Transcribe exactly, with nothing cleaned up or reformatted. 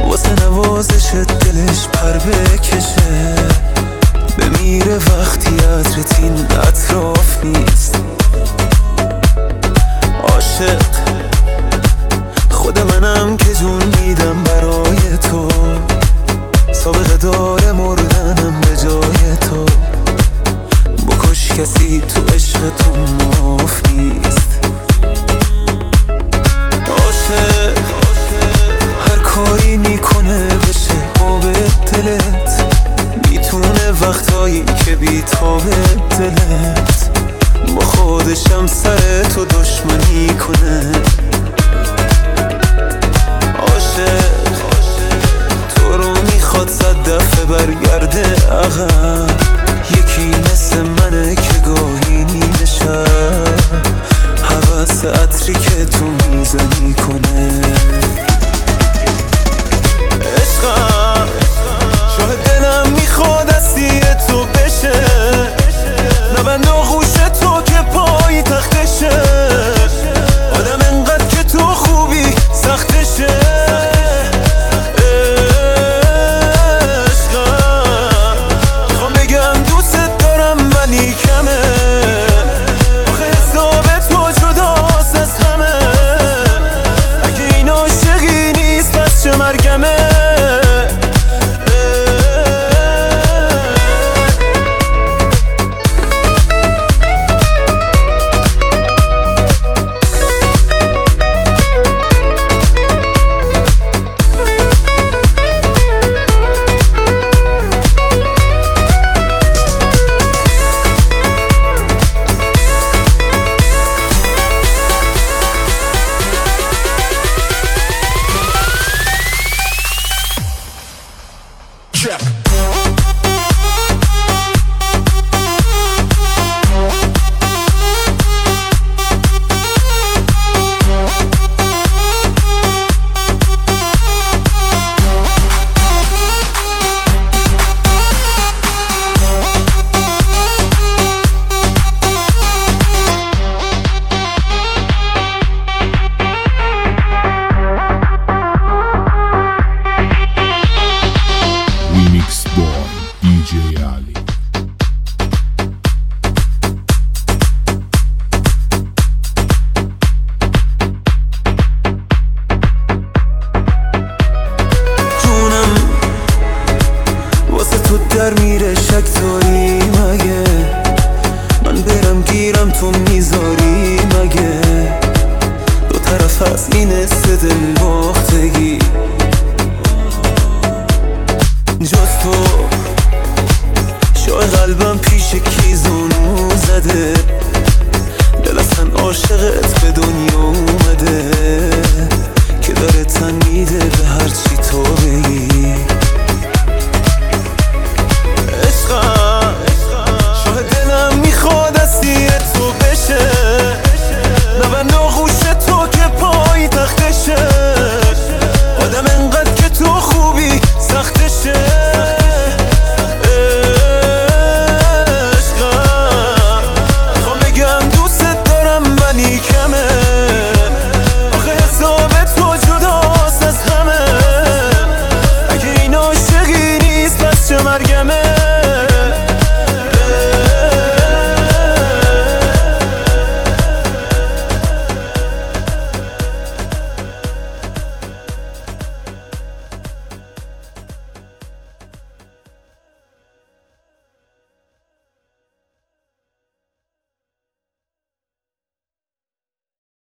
واسه نوازش دلش پر بکشه، بمیره وقتی عطرت این اطراف نیست. عاشق خود منم که جون میدم برای تو، سابقه داره مردنم به جای تو. بکش کسی تو عشق تو معاف نیست. عاشق هر کاری میکنه بشه آب دلت، میتونه وقتایی که بیتاب دلت با خودشم سر تو دشمنی کنه. عاشق تو رو میخواد صد دفعه برگرده عقب، یکی مثل منه که گاهی نیمه شب حوث عطری که تو میزنی کنه. عشقم شاید دلم میخواد اسیر تو بشه، نبند آغوش تو که پای تختشه، آدم انقدر که تو خوبی سختشه. عشقم میخوام بگم دوست دارم ولی کمه، آخه حساب تو جداست از همه، اگه این عاشقی نیست پس چه مرگمه.